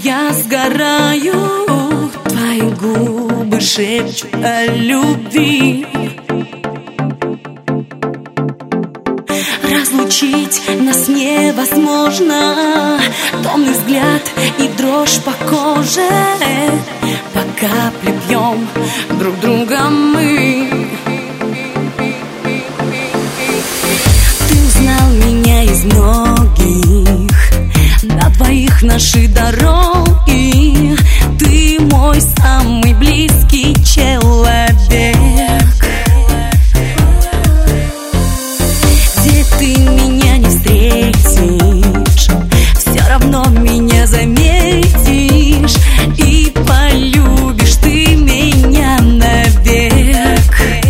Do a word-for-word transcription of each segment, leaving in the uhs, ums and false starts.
я сгораю. Твои губы шепчут о любви. Разлучить нас невозможно. Томный взгляд и дрожь по коже. По капле пьем друг друга мы. Ты узнал меня из многих, на двоих наши дороги. Ты мой самый близкий человек. Где ты меня не встретишь, все равно меня заметишь. И полюбишь ты меня навек.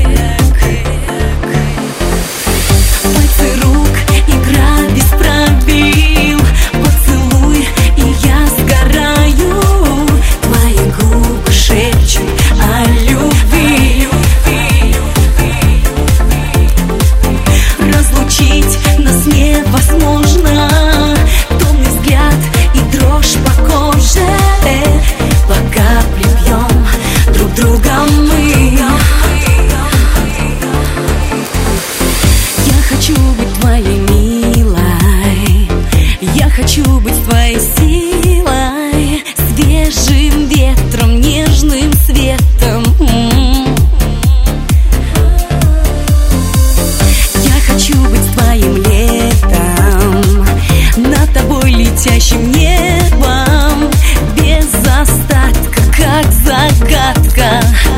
Пальцы рук, игра без правил. Поцелуй, и я сгораю. Твои губы шепчут о любви. Разлучить нас невозможно. Томный взгляд и дрожь по коже. По капле пьем друг друга мы. Я хочу быть твоей милой. Я хочу быть твоей силой. Свежим ветром, нежным светом. Я хочу быть твоим летом, над тобой летящим небом. Без остатка, как загадка.